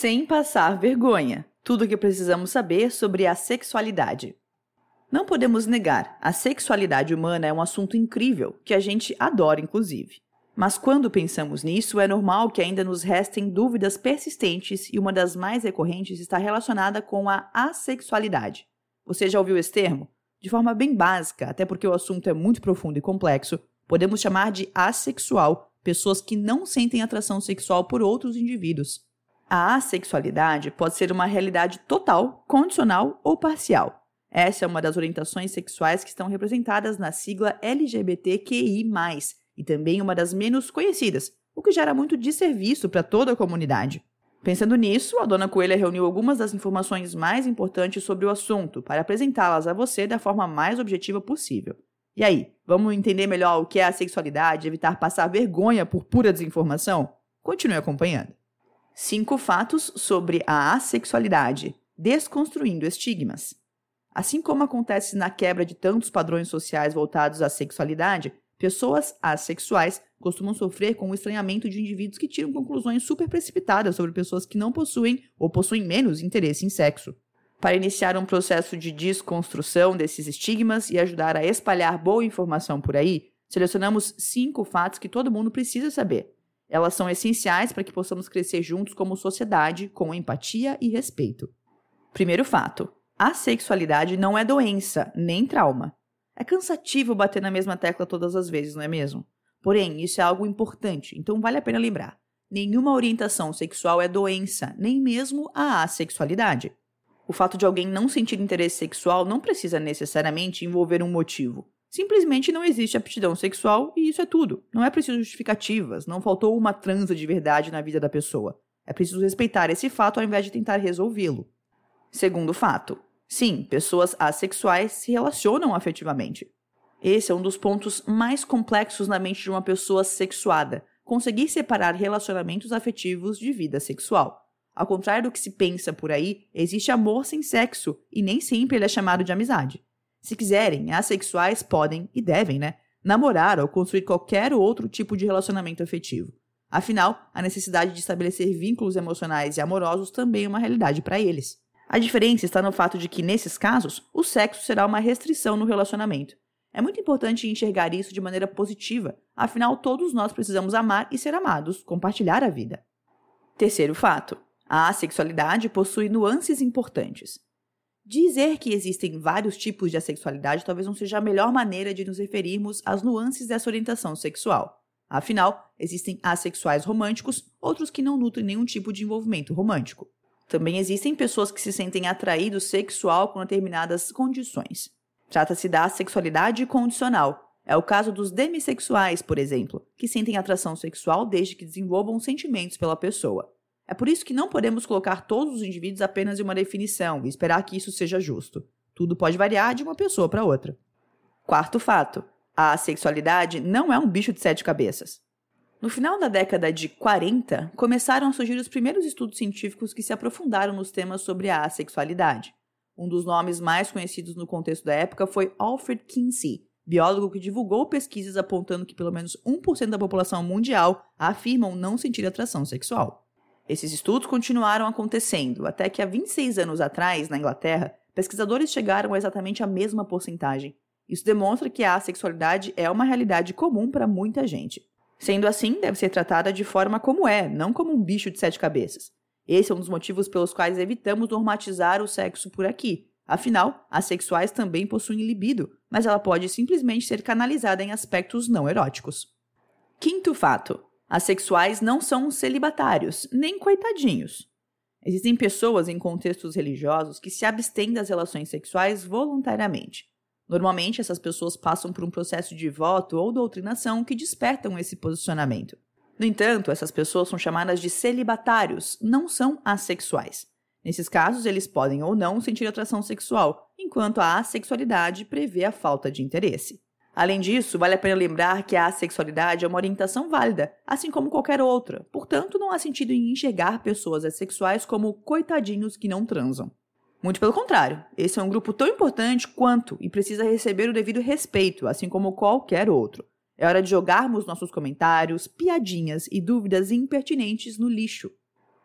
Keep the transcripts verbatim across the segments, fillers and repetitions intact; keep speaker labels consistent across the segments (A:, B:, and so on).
A: sem passar vergonha. Tudo o que precisamos saber sobre a sexualidade. Não podemos negar, a sexualidade humana é um assunto incrível, que a gente adora inclusive. Mas quando pensamos nisso, é normal que ainda nos restem dúvidas persistentes e uma das mais recorrentes está relacionada com a assexualidade. Você já ouviu esse termo? De forma bem básica, até porque o assunto é muito profundo e complexo, podemos chamar de assexual pessoas que não sentem atração sexual por outros indivíduos. A assexualidade pode ser uma realidade total, condicional ou parcial. Essa é uma das orientações sexuais que estão representadas na sigla L G B T Q I mais, e também uma das menos conhecidas, o que gera muito desserviço para toda a comunidade. Pensando nisso, a Dona Coelha reuniu algumas das informações mais importantes sobre o assunto para apresentá-las a você da forma mais objetiva possível. E aí, vamos entender melhor o que é a sexualidade e evitar passar vergonha por pura desinformação? Continue acompanhando. Cinco fatos sobre a assexualidade, desconstruindo estigmas. Assim como acontece na quebra de tantos padrões sociais voltados à sexualidade, pessoas assexuais costumam sofrer com o estranhamento de indivíduos que tiram conclusões super precipitadas sobre pessoas que não possuem ou possuem menos interesse em sexo. Para iniciar um processo de desconstrução desses estigmas e ajudar a espalhar boa informação por aí, selecionamos cinco fatos que todo mundo precisa saber. Elas são essenciais para que possamos crescer juntos como sociedade, com empatia e respeito. Primeiro fato: a sexualidade não é doença, nem trauma. É cansativo bater na mesma tecla todas as vezes, não é mesmo? Porém, isso é algo importante, então vale a pena lembrar. Nenhuma orientação sexual é doença, nem mesmo a assexualidade. O fato de alguém não sentir interesse sexual não precisa necessariamente envolver um motivo. Simplesmente não existe aptidão sexual e isso é tudo. Não é preciso justificativas, não faltou uma transa de verdade na vida da pessoa. É preciso respeitar esse fato ao invés de tentar resolvê-lo. Segundo fato: sim, pessoas assexuais se relacionam afetivamente. Esse é um dos pontos mais complexos na mente de uma pessoa sexuada, conseguir separar relacionamentos afetivos de vida sexual. Ao contrário do que se pensa por aí, existe amor sem sexo, e nem sempre ele é chamado de amizade. Se quiserem, assexuais podem, e devem, né, namorar ou construir qualquer outro tipo de relacionamento afetivo. Afinal, a necessidade de estabelecer vínculos emocionais e amorosos também é uma realidade para eles. A diferença está no fato de que, nesses casos, o sexo será uma restrição no relacionamento. É muito importante enxergar isso de maneira positiva, afinal todos nós precisamos amar e ser amados, compartilhar a vida. Terceiro fato: a assexualidade possui nuances importantes. Dizer que existem vários tipos de assexualidade talvez não seja a melhor maneira de nos referirmos às nuances dessa orientação sexual. Afinal, existem assexuais românticos, outros que não nutrem nenhum tipo de envolvimento romântico. Também existem pessoas que se sentem atraídos sexual com determinadas condições. Trata-se da sexualidade condicional. É o caso dos demissexuais, por exemplo, que sentem atração sexual desde que desenvolvam sentimentos pela pessoa. É por isso que não podemos colocar todos os indivíduos apenas em uma definição e esperar que isso seja justo. Tudo pode variar de uma pessoa para outra. Quarto fato: a assexualidade não é um bicho de sete cabeças. No final da década de quarenta, começaram a surgir os primeiros estudos científicos que se aprofundaram nos temas sobre a assexualidade. Um dos nomes mais conhecidos no contexto da época foi Alfred Kinsey, biólogo que divulgou pesquisas apontando que pelo menos um por cento da população mundial afirmam não sentir atração sexual. Esses estudos continuaram acontecendo, até que há vinte e seis anos atrás, na Inglaterra, pesquisadores chegaram a exatamente a mesma porcentagem. Isso demonstra que a assexualidade é uma realidade comum para muita gente. Sendo assim, deve ser tratada de forma como é, não como um bicho de sete cabeças. Esse é um dos motivos pelos quais evitamos normatizar o sexo por aqui. Afinal, assexuais também possuem libido, mas ela pode simplesmente ser canalizada em aspectos não eróticos. Quinto fato: assexuais não são celibatários, nem coitadinhos. Existem pessoas em contextos religiosos que se abstêm das relações sexuais voluntariamente. Normalmente, essas pessoas passam por um processo de voto ou doutrinação que despertam esse posicionamento. No entanto, essas pessoas são chamadas de celibatários, não são assexuais. Nesses casos, eles podem ou não sentir atração sexual, enquanto a assexualidade prevê a falta de interesse. Além disso, vale a pena lembrar que a assexualidade é uma orientação válida, assim como qualquer outra. Portanto, não há sentido em enxergar pessoas assexuais como coitadinhos que não transam. Muito pelo contrário, esse é um grupo tão importante quanto e precisa receber o devido respeito, assim como qualquer outro. É hora de jogarmos nossos comentários, piadinhas e dúvidas impertinentes no lixo.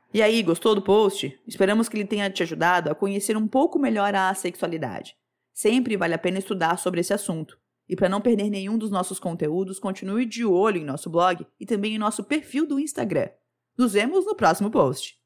A: E aí, gostou do post? Esperamos que ele tenha te ajudado a conhecer um pouco melhor a assexualidade. Sempre vale a pena estudar sobre esse assunto. E para não perder nenhum dos nossos conteúdos, continue de olho em nosso blog e também em nosso perfil do Instagram. Nos vemos no próximo post.